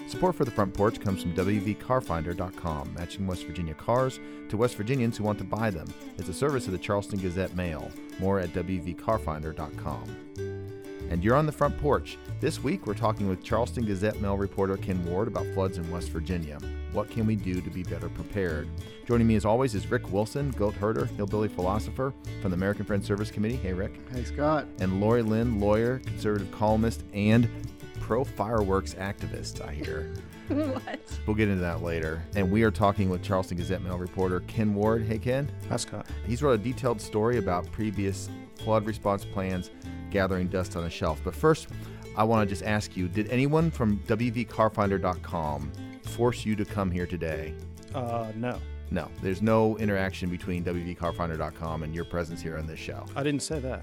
Support for the Front Porch comes from WVCarfinder.com, matching West Virginia cars to West Virginians who want to buy them. It's a service of the Charleston Gazette Mail. More at WVCarfinder.com. And you're on the Front Porch. This week, we're talking with Charleston Gazette Mail reporter Ken Ward about floods in West Virginia. What can we do to be better prepared? Joining me as always is Rick Wilson, goat herder, hillbilly philosopher from the American Friends Service Committee. Hey, Rick. Hey, Scott. And Lori Lynn, lawyer, conservative columnist, and pro-fireworks activist, I hear. What? We'll get into that later. And we are talking with Charleston Gazette Mail reporter Ken Ward. Hey, Ken. Hi, Scott. He's wrote a detailed story about previous flood response plans gathering dust on a shelf. But first, I want to just ask you, did anyone from WVCarfinder.com force you to come here today? No. No, there's no interaction between WVCarfinder.com and your presence here on this show. I didn't say that.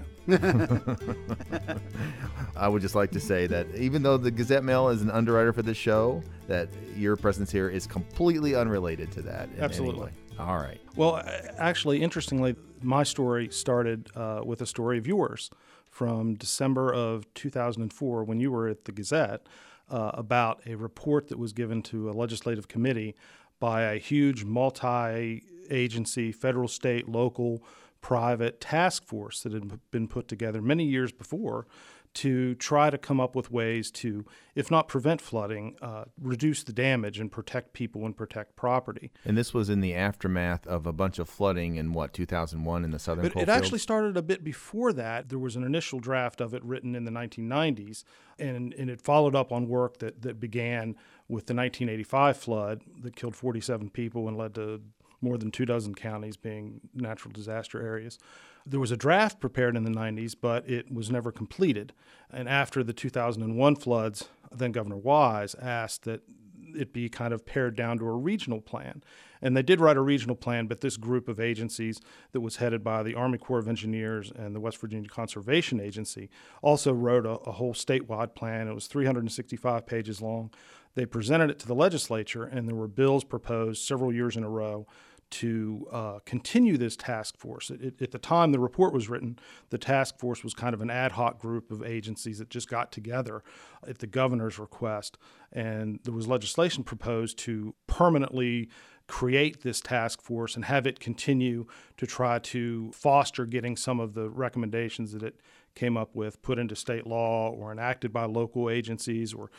I would just like to say that even though the Gazette Mail is an underwriter for this show, that your presence here is completely unrelated to that in Absolutely. any way. All right. Well, actually, interestingly, my story started with a story of yours from December of 2004 when you were at the Gazette about a report that was given to a legislative committee by a huge multi-agency, federal, state, local, private task force that had been put together many years before to try to come up with ways to, if not prevent flooding, reduce the damage and protect people and protect property. And this was in the aftermath of a bunch of flooding in, 2001 in the southern But coalfields? it actually started a bit before that. There was an initial draft of it written in the 1990s, and it followed up on work that began with the 1985 flood that killed 47 people and led to more than 24 counties being natural disaster areas. There was a draft prepared in the 90s, but it was never completed. And after the 2001 floods, then Governor Wise asked that it be kind of pared down to a regional plan. And they did write a regional plan, but this group of agencies that was headed by the Army Corps of Engineers and the West Virginia Conservation Agency also wrote a whole statewide plan. It was 365 pages long. They presented it to the legislature, and there were bills proposed several years in a row to continue this task force. At the time the report was written, the task force was kind of an ad hoc group of agencies that just got together at the governor's request, and there was legislation proposed to permanently create this task force and have it continue to try to foster getting some of the recommendations that it came up with put into state law or enacted by local agencies or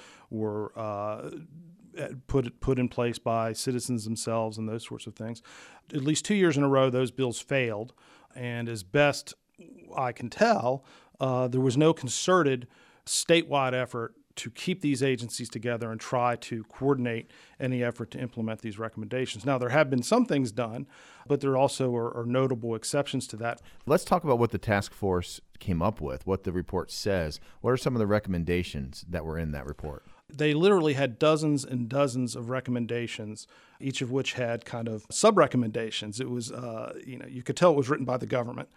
put in place by citizens themselves and those sorts of things. At least 2 years in a row, those bills failed. And as best I can tell, there was no concerted statewide effort to keep these agencies together and try to coordinate any effort to implement these recommendations. Now, there have been some things done, but there also are notable exceptions to that. Let's talk about what the task force came up with, what the report says. What are some of the recommendations that were in that report? They literally had dozens and dozens of recommendations, each of which had kind of sub-recommendations. It was, you could tell it was written by the government.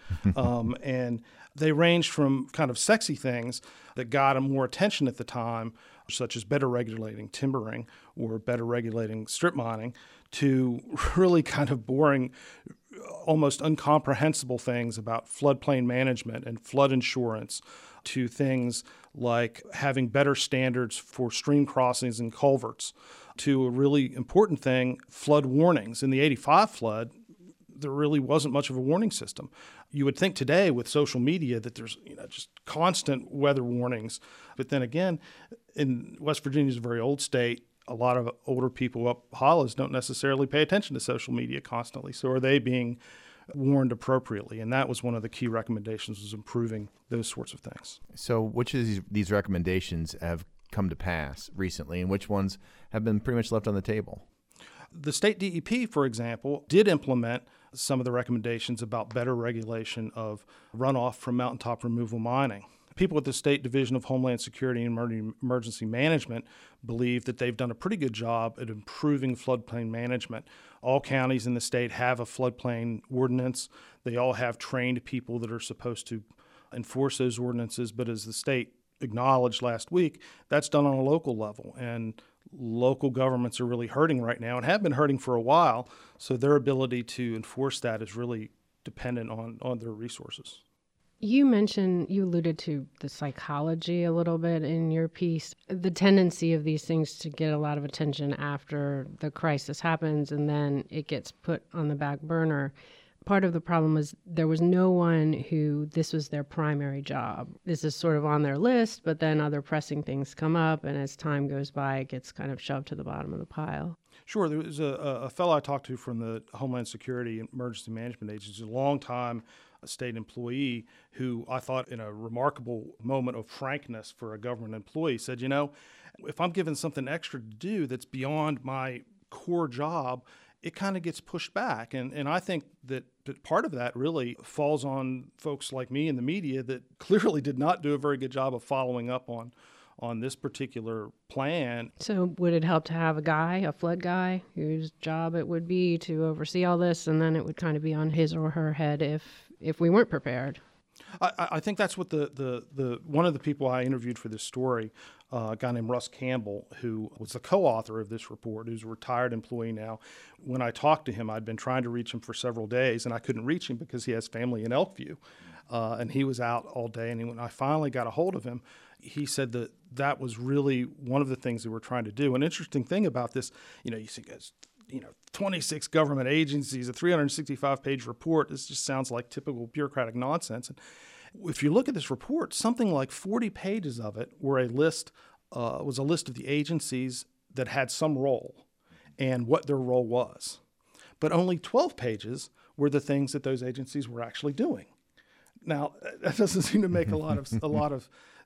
And they ranged from kind of sexy things that got more attention at the time, such as better regulating timbering or better regulating strip mining, to really kind of boring, almost incomprehensible things about floodplain management and flood insurance, to things like having better standards for stream crossings and culverts, to a really important thing, flood warnings. In the 85 flood, there really wasn't much of a warning system. You would think today with social media that there's just constant weather warnings. But then again, in West Virginia is a very old state. A lot of older people up hollows don't necessarily pay attention to social media constantly. So are they being warned appropriately? And that was one of the key recommendations, was improving those sorts of things. So which of these recommendations have come to pass recently, and which ones have been pretty much left on the table? The state DEP, for example, did implement some of the recommendations about better regulation of runoff from mountaintop removal mining. People at the State Division of Homeland Security and Emergency Management believe that they've done a pretty good job at improving floodplain management. All counties in the state have a floodplain ordinance. They all have trained people that are supposed to enforce those ordinances, but as the state acknowledged last week, that's done on a local level, and local governments are really hurting right now and have been hurting for a while, so their ability to enforce that is really dependent on their resources. You alluded to the psychology a little bit in your piece, the tendency of these things to get a lot of attention after the crisis happens and then it gets put on the back burner. Part of the problem was there was no one who this was their primary job. This is sort of on their list, but then other pressing things come up, and as time goes by, it gets kind of shoved to the bottom of the pile. Sure. There was a fellow I talked to from the Homeland Security and Emergency Management Agency, a long-time state employee who I thought in a remarkable moment of frankness for a government employee said, if I'm given something extra to do that's beyond my core job, it kind of gets pushed back. And I think that part of that really falls on folks like me in the media that clearly did not do a very good job of following up on this particular plan. So would it help to have a flood guy, whose job it would be to oversee all this, and then it would kind of be on his or her head if we weren't prepared? I think that's what the one of the people I interviewed for this story, a guy named Russ Campbell, who was the co-author of this report, who's a retired employee now. When I talked to him, I'd been trying to reach him for several days, and I couldn't reach him because he has family in Elkview, and he was out all day. And when I finally got a hold of him, he said that was really one of the things they were trying to do. An interesting thing about this, you see guys, 26 government agencies, a 365-page report. This just sounds like typical bureaucratic nonsense. And if you look at this report, something like 40 pages of it was a list of the agencies that had some role and what their role was. But only 12 pages were the things that those agencies were actually doing. Now, that doesn't seem to make a lot of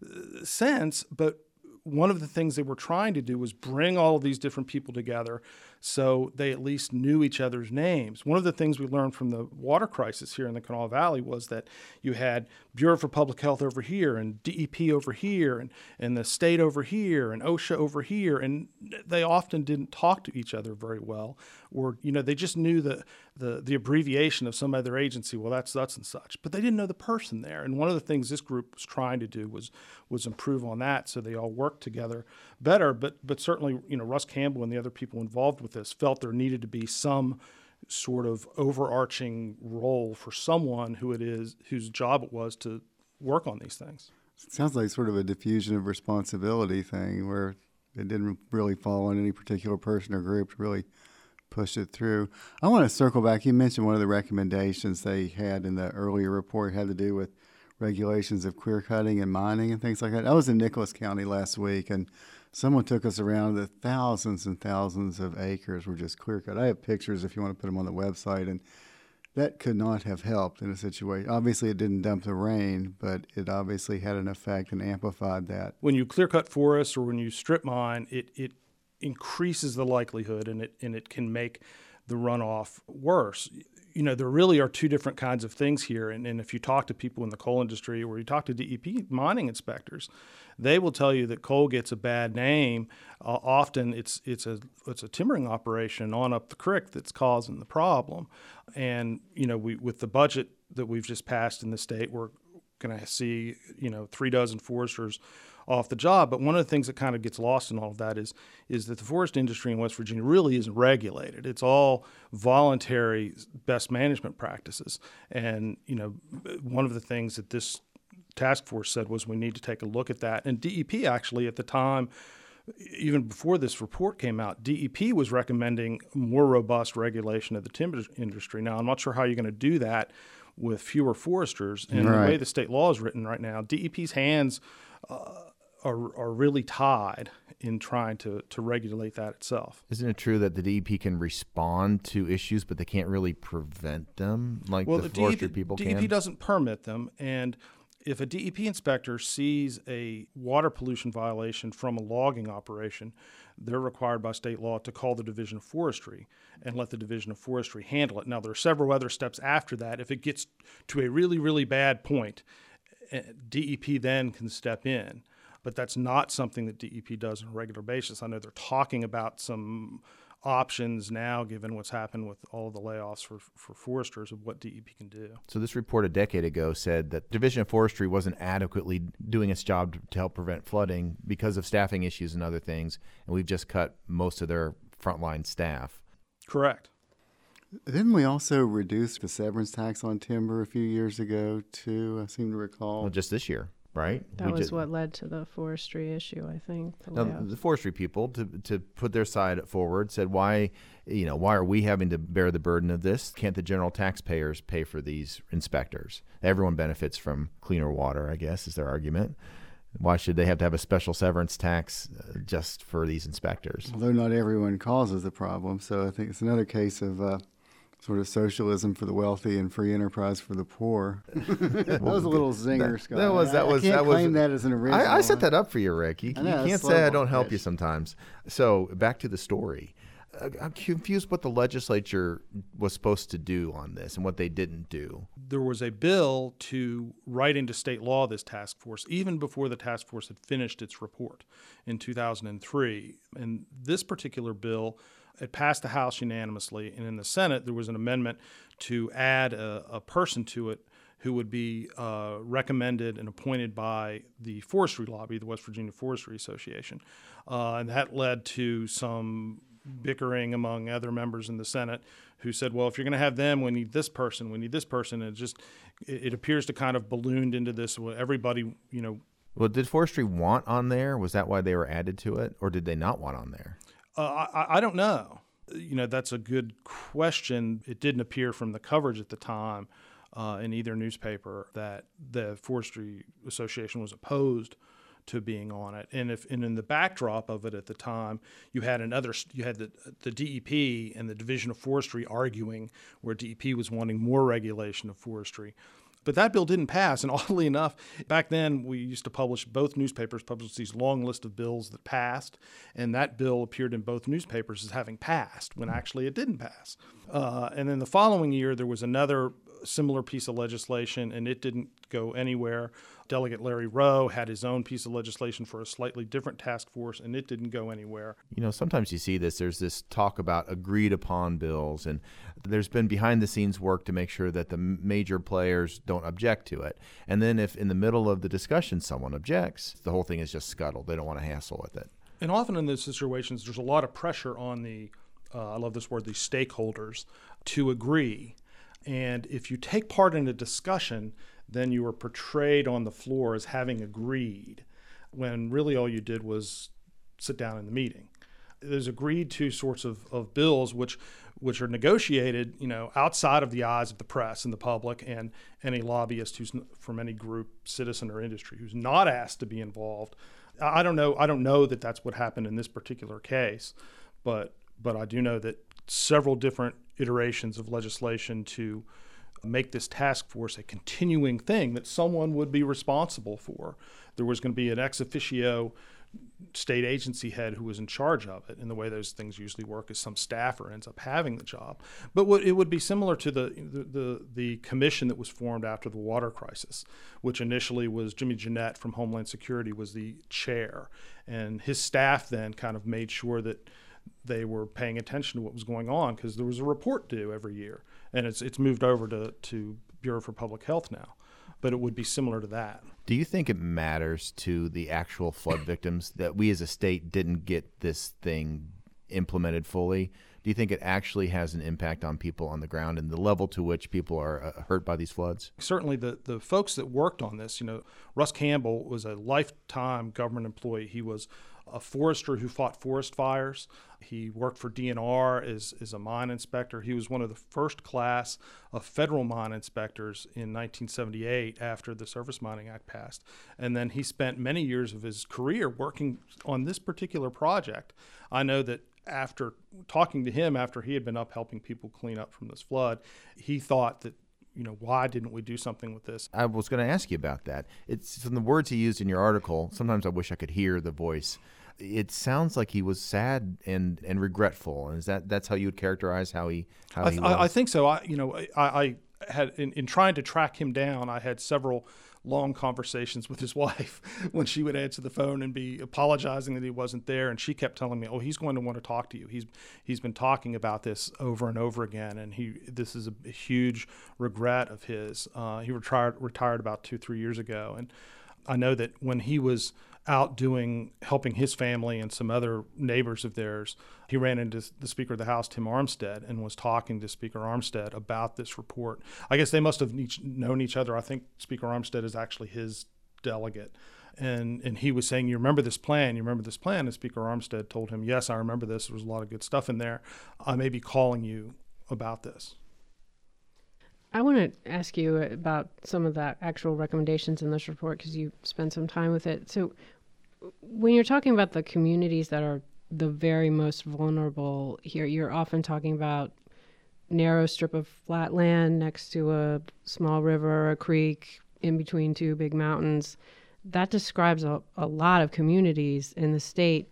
sense, but one of the things they were trying to do was bring all of these different people together so they at least knew each other's names. One of the things we learned from the water crisis here in the Kanawha Valley was that you had Bureau for Public Health over here and DEP over here and the state over here and OSHA over here, and they often didn't talk to each other very well, or they just knew the abbreviation of some other agency. Well, that's such and such, but they didn't know the person there. And one of the things this group was trying to do was improve on that, so they all worked together better. But certainly, Russ Campbell and the other people involved with this felt there needed to be some sort of overarching role for someone whose job it was to work on these things. It sounds like sort of a diffusion of responsibility thing where it didn't really fall on any particular person or group to really push it through. I want to circle back. You mentioned one of the recommendations they had in the earlier report had to do with regulations of clear cutting and mining and things like that. I was in Nicholas County last week, and someone took us around the thousands and thousands of acres were just clear cut. I have pictures if you want to put them on the website, and that could not have helped in a situation. Obviously, it didn't dump the rain, but it obviously had an effect and amplified that. When you clear cut forests or when you strip mine, it increases the likelihood, and it can make the runoff worse. There really are two different kinds of things here. And if you talk to people in the coal industry or you talk to DEP mining inspectors, they will tell you that coal gets a bad name. Often it's a timbering operation on up the creek that's causing the problem. And, with the budget that we've just passed in the state, we're going to see, 36 foresters off the job. But one of the things that kind of gets lost in all of that is that the forest industry in West Virginia really isn't regulated. It's all voluntary best management practices. And, one of the things that this task force said was we need to take a look at that. And DEP actually at the time, even before this report came out, DEP was recommending more robust regulation of the timber industry. Now, I'm not sure how you're going to do that with fewer foresters. And right. The way the state law is written right now, DEP's hands are really tied in trying to regulate that itself. Isn't it true that the DEP can respond to issues, but they can't really prevent them like the forestry people can? DEP doesn't permit them, and if a DEP inspector sees a water pollution violation from a logging operation, they're required by state law to call the Division of Forestry and let the Division of Forestry handle it. Now, there are several other steps after that. If it gets to a really, really bad point, DEP then can step in. But that's not something that DEP does on a regular basis. I know they're talking about some options now, given what's happened with all of the layoffs for foresters, of what DEP can do. So this report a decade ago said that Division of Forestry wasn't adequately doing its job to help prevent flooding because of staffing issues and other things, and we've just cut most of their frontline staff. Correct. Didn't we also reduce the severance tax on timber a few years ago, too? I seem to recall. Well, just this year, right? That was what led to the forestry issue, I think. Now, the forestry people, to put their side forward, said, why are we having to bear the burden of this? Can't the general taxpayers pay for these inspectors? Everyone benefits from cleaner water, I guess, is their argument. Why should they have to have a special severance tax just for these inspectors? Although not everyone causes the problem, so I think it's another case of sort of socialism for the wealthy and free enterprise for the poor. That was a little zinger, Scott. I can't claim that as an original. I set that up for you, Rick. You can't say I don't help pitch. you sometimes. So back to the story. I'm confused what the legislature was supposed to do on this and what they didn't do. There was a bill to write into state law this task force, even before the task force had finished its report in 2003. And this particular bill, it passed the House unanimously, and in the Senate there was an amendment to add a person to it who would be recommended and appointed by the forestry lobby, the West Virginia Forestry Association. And that led to some bickering among other members in the Senate who said, well, if you're going to have them, we need this person. And it appears to kind of ballooned into this. Everybody, Well, did forestry want on there? Was that why they were added to it? Or did they not want on there? I don't know. That's a good question. It didn't appear from the coverage at the time in either newspaper that the Forestry Association was opposed to being on it. And in the backdrop of it at the time, you had the DEP and the Division of Forestry arguing, where DEP was wanting more regulation of forestry. But that bill didn't pass, and oddly enough, back then we used to both newspapers published these long list of bills that passed, and that bill appeared in both newspapers as having passed, when actually it didn't pass. And then the following year, there was another similar piece of legislation, and it didn't go anywhere. Delegate Larry Rowe had his own piece of legislation for a slightly different task force, and it didn't go anywhere. Sometimes you see this. There's this talk about agreed upon bills, and there's been behind the scenes work to make sure that the major players don't object to it. And then if in the middle of the discussion someone objects, the whole thing is just scuttled. They don't want to hassle with it. And often in those situations, there's a lot of pressure on the stakeholders to agree. And if you take part in a discussion, then you are portrayed on the floor as having agreed, when really all you did was sit down in the meeting. There's agreed to sorts of bills which are negotiated, outside of the eyes of the press and the public and any lobbyist who's from any group, citizen, or industry who's not asked to be involved. I don't know that that's what happened in this particular case, but I do know that several different iterations of legislation to make this task force a continuing thing that someone would be responsible for. There was going to be an ex officio state agency head who was in charge of it, and the way those things usually work is some staffer ends up having the job. But it would be similar to the commission that was formed after the water crisis, which initially was Jimmy Jeanette from Homeland Security was the chair, and his staff then kind of made sure that they were paying attention to what was going on, because there was a report due every year, and it's moved over to Bureau for Public Health now. But it would be similar to that. Do you think it matters to the actual flood victims that we as a state didn't get this thing implemented fully? Do you think it actually has an impact on people on the ground and the level to which people are hurt by these floods? Certainly the folks that worked on this, Russ Campbell was a lifetime government employee. He was a forester who fought forest fires. He worked for DNR as a mine inspector. He was one of the first class of federal mine inspectors in 1978 after the Surface Mining Act passed. And then he spent many years of his career working on this particular project. I know that after talking to him after he had been up helping people clean up from this flood, he thought that, why didn't we do something with this? I was going to ask you about that. It's from the words he used in your article. Sometimes I wish I could hear the voice. It sounds like he was sad and regretful. And that's how you would characterize how he was? I think so. I had in trying to track him down, I had several long conversations with his wife when she would answer the phone and be apologizing that he wasn't there, and she kept telling me, he's going to want to talk to you. He's been talking about this over and over again, and this is a huge regret of his. He retired about 2-3 years ago, and I know that when he was out helping his family and some other neighbors of theirs, he ran into the Speaker of the House, Tim Armstead, and was talking to Speaker Armstead about this report. I guess they must have known each other. I think Speaker Armstead is actually his delegate. And he was saying, you remember this plan? And Speaker Armstead told him, yes, I remember this. There was a lot of good stuff in there. I may be calling you about this. I want to ask you about some of the actual recommendations in this report because you spent some time with it. So when you're talking about the communities that are the very most vulnerable here, you're often talking about narrow strip of flat land next to a small river, a creek, in between two big mountains. That describes a lot of communities in the state.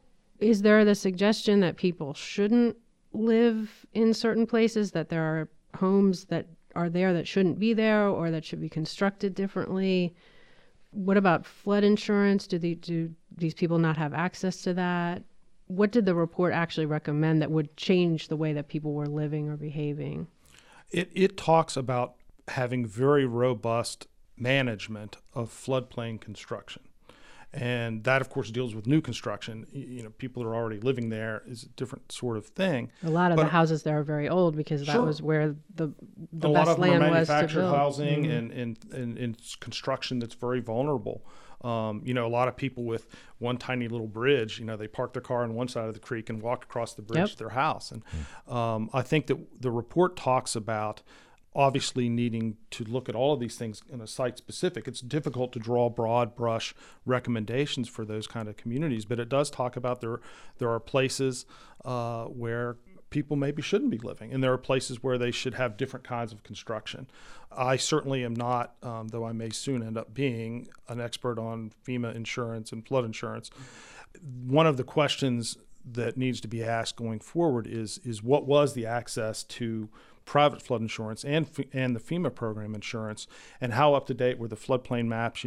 Is there the suggestion that people shouldn't live in certain places, that there are homes that are there that shouldn't be there or that should be constructed differently? What about flood insurance? Do these people not have access to that? What did the report actually recommend that would change the way that people were living or behaving? It talks about having very robust management of floodplain construction. And that, of course, deals with new construction. People are already living there is a different sort of thing. A lot of the houses there are very old because that was where the a lot best of them land are was to manufactured build. housing and construction that's very vulnerable. A lot of people with one tiny little bridge, they park their car on one side of the creek and walk across the bridge to their house. And I think that the report talks about obviously needing to look at all of these things in a site-specific. It's difficult to draw broad brush recommendations for those kind of communities, but it does talk about there are places where people maybe shouldn't be living, and there are places where they should have different kinds of construction. I certainly am not, though I may soon end up being, an expert on FEMA insurance and flood insurance. One of the questions that needs to be asked going forward is what was the access to private flood insurance and the FEMA program insurance, and how up to date were the floodplain maps?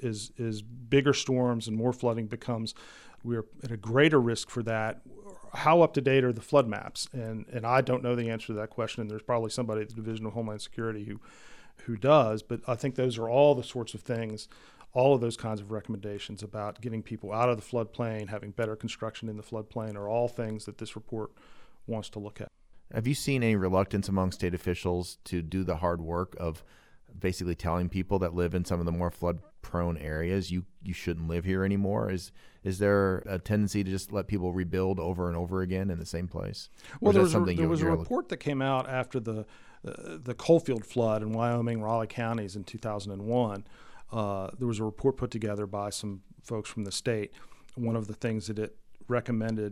As bigger storms and more flooding becomes, we're at a greater risk for that. How up to date are the flood maps? And I don't know the answer to that question. And there's probably somebody at the Division of Homeland Security who does. But I think those are all the sorts of things, all of those kinds of recommendations about getting people out of the floodplain, having better construction in the floodplain, are all things that this report wants to look at. Have you seen any reluctance among state officials to do the hard work of basically telling people that live in some of the more flood-prone areas, you shouldn't live here anymore? Is there a tendency to just let people rebuild over and over again in the same place? Well, there was a report that came out after the Coalfield flood in Wyoming, Raleigh counties in 2001. There was a report put together by some folks from the state. One of the things that it recommended,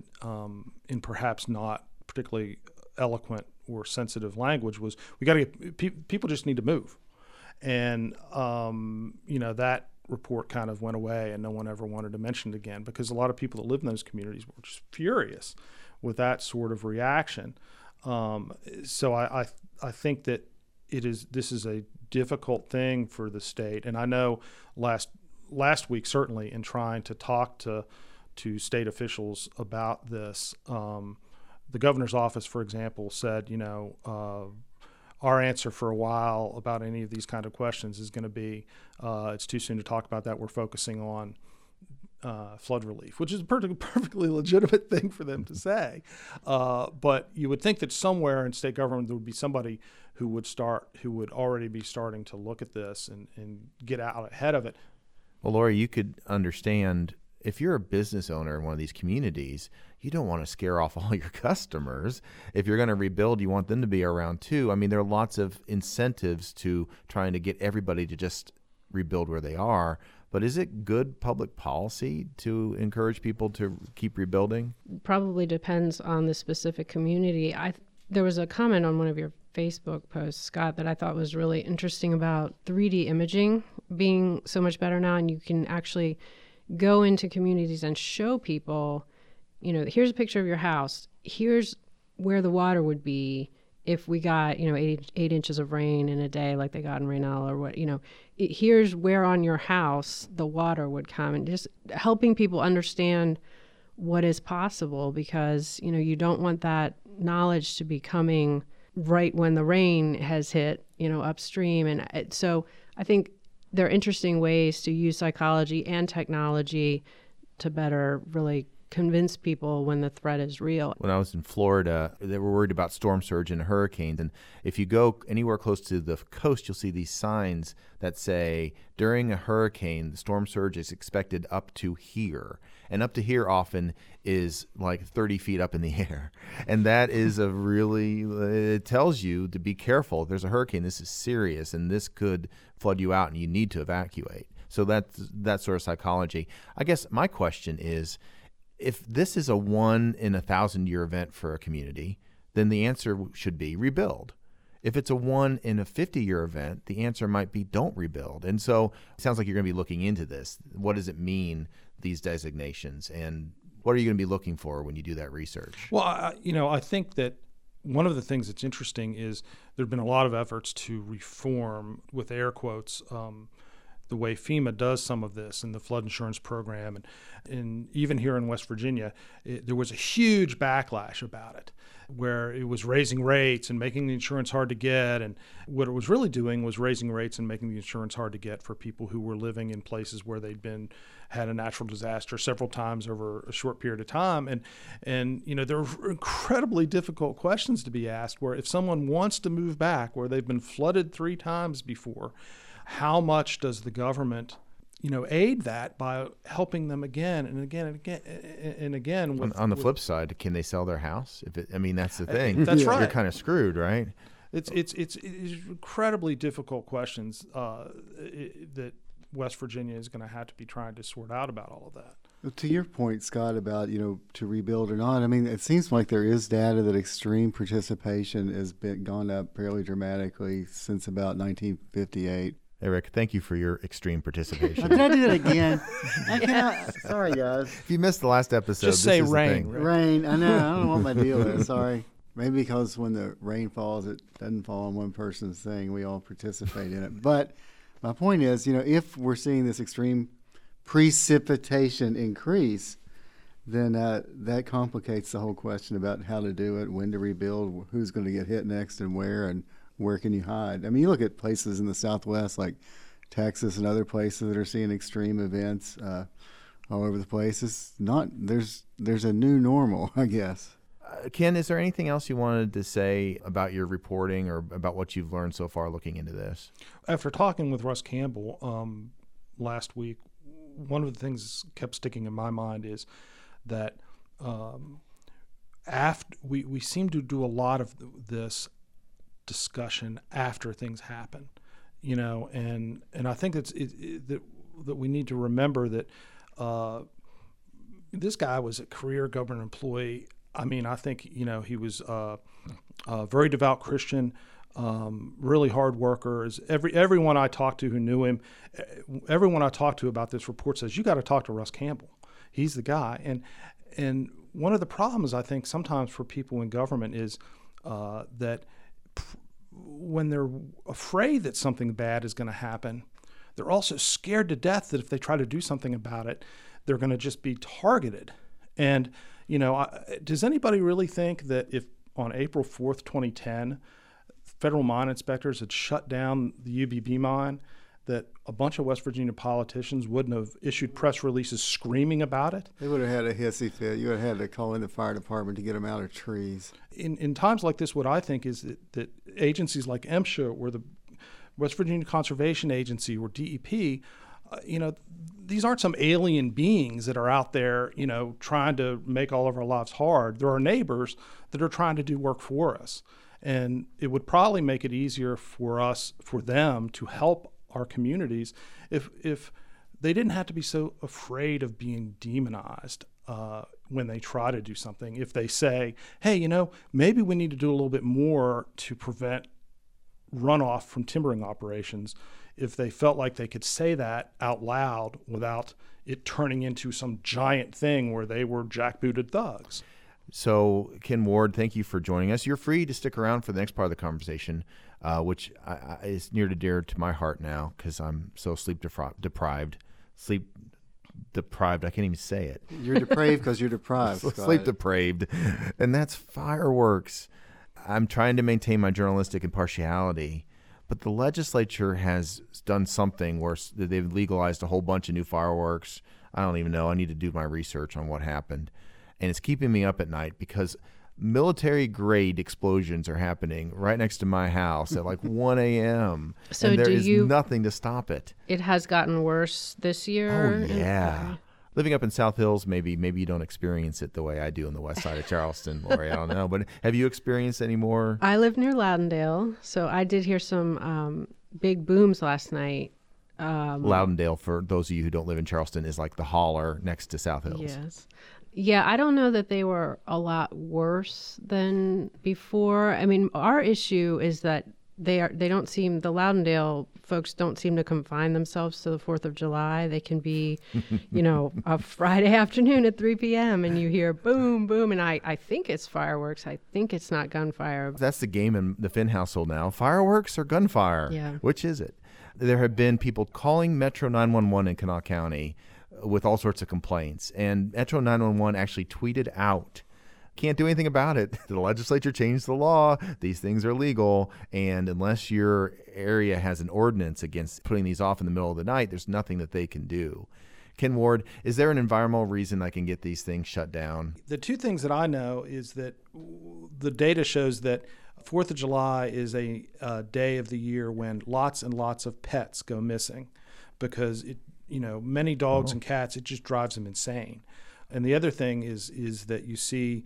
in perhaps not particularly eloquent or sensitive language, was we got to get people just need to move. And that report kind of went away, and no one ever wanted to mention it again, because a lot of people that live in those communities were just furious with that sort of reaction. So I think that this is a difficult thing for the state. And I know last week, certainly, in trying to talk to state officials about this, the governor's office, for example, said, our answer for a while about any of these kind of questions is going to be, it's too soon to talk about that. We're focusing on flood relief, which is a perfectly legitimate thing for them to say. But you would think that somewhere in state government there would be somebody who would already be starting to look at this and get out ahead of it. Well, Lori, you could understand, if you're a business owner in one of these communities, you don't want to scare off all your customers. If you're going to rebuild, you want them to be around too. I mean, there are lots of incentives to trying to get everybody to just rebuild where they are. But is it good public policy to encourage people to keep rebuilding? Probably depends on the specific community. There was a comment on one of your Facebook posts, Scott, that I thought was really interesting about 3D imaging being so much better now, and you can actually go into communities and show people, here's a picture of your house. Here's where the water would be if we got, 8 inches of rain in a day like they got in Raynell, or what, here's where on your house the water would come, and just helping people understand what is possible, because, you don't want that knowledge to be coming right when the rain has hit, upstream. And so I think there are interesting ways to use psychology and technology to better really convince people when the threat is real. When I was in Florida, they were worried about storm surge and hurricanes. And if you go anywhere close to the coast, you'll see these signs that say, during a hurricane, the storm surge is expected up to here. And up to here often is like 30 feet up in the air. And that is it tells you to be careful. If there's a hurricane, this is serious, and this could flood you out, and you need to evacuate. So that's that sort of psychology. I guess my question is, if this is a 1 in 1,000-year event for a community, then the answer should be rebuild. If it's a 1 in a 50-year event, the answer might be don't rebuild. And so it sounds like you're going to be looking into this. What does it mean, these designations, and what are you going to be looking for when you do that research? Well, I think that one of the things that's interesting is there have been a lot of efforts to reform, with air quotes, the way FEMA does some of this and the flood insurance program. And even here in West Virginia, there was a huge backlash about it, where it was raising rates and making the insurance hard to get. And what it was really doing was raising rates and making the insurance hard to get for people who were living in places where they'd had a natural disaster several times over a short period of time. And there are incredibly difficult questions to be asked, where if someone wants to move back where they've been flooded 3 times before, how much does the government, aid that by helping them again and again and again and again? On the flip side, can they sell their house? That's the thing. That's right. You're kind of screwed, right? It's incredibly difficult questions that West Virginia is going to have to be trying to sort out about all of that. To your point, Scott, about to rebuild or not, it seems like there is data that extreme participation has gone up fairly dramatically since about 1958. Hey, Rick, thank you for your extreme participation. Did I do that again? Sorry, guys. If you missed the last episode, just say rain. Rain. I know. I don't know what my deal is. Sorry. Maybe because when the rain falls, it doesn't fall on one person's thing. We all participate in it. But my point is, if we're seeing this extreme precipitation increase, then that complicates the whole question about how to do it, when to rebuild, who's going to get hit next, and where can you hide? You look at places in the Southwest like Texas and other places that are seeing extreme events all over the place. There's a new normal, I guess. Ken, is there anything else you wanted to say about your reporting or about what you've learned so far looking into this? After talking with Russ Campbell last week, one of the things that kept sticking in my mind is that after we seem to do a lot of this discussion after things happen, and I think that we need to remember that this guy was a career government employee. I think he was a very devout Christian, really hard worker. Everyone I talked to who knew him, everyone I talked to about this report says you got to talk to Russ Campbell. He's the guy. And one of the problems I think sometimes for people in government is that when they're afraid that something bad is going to happen, they're also scared to death that if they try to do something about it, they're going to just be targeted. And does anybody really think that if on April 4th, 2010, federal mine inspectors had shut down the UBB mine, that a bunch of West Virginia politicians wouldn't have issued press releases screaming about it? They would have had a hissy fit. You would have had to call in the fire department to get them out of trees. In times like this, what I think is that agencies like MSHA or the West Virginia Conservation Agency or DEP, these aren't some alien beings that are out there, trying to make all of our lives hard. There are neighbors that are trying to do work for us. And it would probably make it easier for them to help our communities if they didn't have to be so afraid of being demonized when they try to do something. If they say, hey, maybe we need to do a little bit more to prevent runoff from timbering operations, if they felt like they could say that out loud without it turning into some giant thing where they were jackbooted thugs. So, Ken Ward, thank you for joining us. You're free to stick around for the next part of the conversation, which is near to dear to my heart now because I'm so sleep deprived. I can't even say it. You're depraved because you're deprived. Sleep depraved. And that's fireworks. I'm trying to maintain my journalistic impartiality, but the legislature has done something where they've legalized a whole bunch of new fireworks. I don't even know. I need to do my research on what happened. And it's keeping me up at night because military-grade explosions are happening right next to my house at like 1 a.m. So and there is nothing to stop it. It has gotten worse this year? Oh, yeah. Living up in South Hills, maybe you don't experience it the way I do on the west side of Charleston, Lori. I don't know. But have you experienced any more? I live near Loudondale, so I did hear some big booms last night. Loudondale, for those of you who don't live in Charleston, is like the holler next to South Hills. Yes. Yeah, I don't know that they were a lot worse than before. I mean, our issue is that the Loudondale folks don't seem to confine themselves to the 4th of July. They can be, a Friday afternoon at 3 p.m. and you hear boom, boom. And I think it's fireworks. I think it's not gunfire. That's the game in the Finn household now. Fireworks or gunfire? Yeah. Which is it? There have been people calling Metro 911 in Kanawha County with all sorts of complaints. And Metro 911 actually tweeted out, can't do anything about it. The legislature changed the law. These things are legal. And unless your area has an ordinance against putting these off in the middle of the night, there's nothing that they can do. Ken Ward, is there an environmental reason I can get these things shut down? The two things that I know is that the data shows that 4th of July is a day of the year when lots and lots of pets go missing because many dogs and cats, it just drives them insane. And the other thing is that you see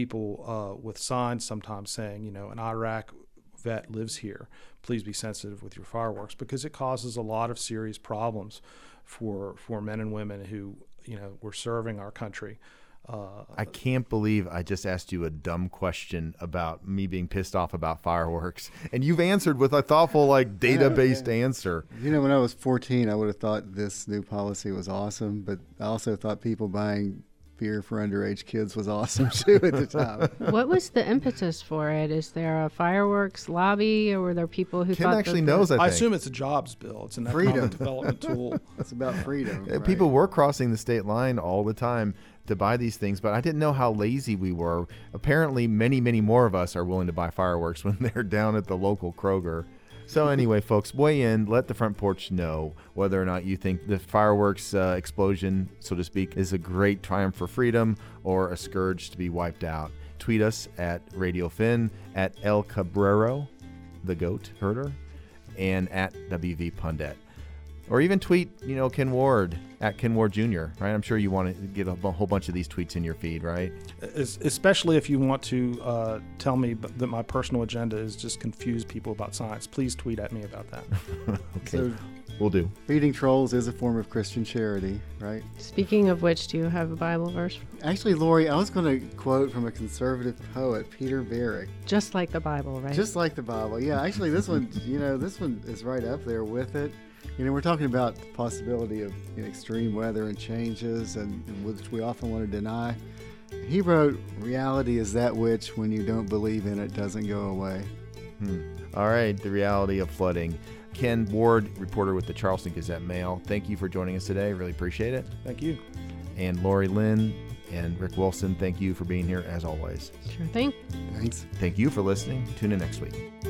people with signs sometimes saying, an Iraq vet lives here. Please be sensitive with your fireworks, because it causes a lot of serious problems for men and women who, were serving our country. I can't believe I just asked you a dumb question about me being pissed off about fireworks, and you've answered with a thoughtful, data-based answer. When I was 14, I would have thought this new policy was awesome, but I also thought people buying beer for underage kids was awesome too at the time. What was the impetus for it? Is there a fireworks lobby, or were there people who Ken thought actually knows? I think. assume it's a jobs bill. It's an economic development tool. It's about freedom. Right? People were crossing the state line all the time to buy these things, but I didn't know how lazy we were. Apparently, many, many more of us are willing to buy fireworks when they're down at the local Kroger. So anyway, folks, weigh in. Let the front porch know whether or not you think the fireworks explosion, so to speak, is a great triumph for freedom or a scourge to be wiped out. Tweet us at Radio Finn, at El Cabrero, the goat herder, and at WV Pundit. Or even tweet, Ken Ward at Ken Ward Jr., right? I'm sure you want to get a whole bunch of these tweets in your feed, right? Especially if you want to tell me that my personal agenda is just confuse people about science. Please tweet at me about that. Okay, So, we'll do. feeding trolls is a form of Christian charity, right? Speaking of which, do you have a Bible verse? Actually, Lori, I was going to quote from a conservative poet, Peter Barrick. Just like the Bible, right? Just like the Bible. Yeah, actually, this one, this one is right up there with it. We're talking about the possibility of extreme weather and changes, and which we often want to deny. He wrote, "Reality is that which, when you don't believe in it, doesn't go away." All right, the reality of flooding. Ken Ward, reporter with the Charleston Gazette-Mail, thank you for joining us today. Really appreciate it. Thank you. And Lori Lynn and Rick Wilson, thank you for being here as always. Sure thing. Thanks. Thank you for listening. Tune in next week.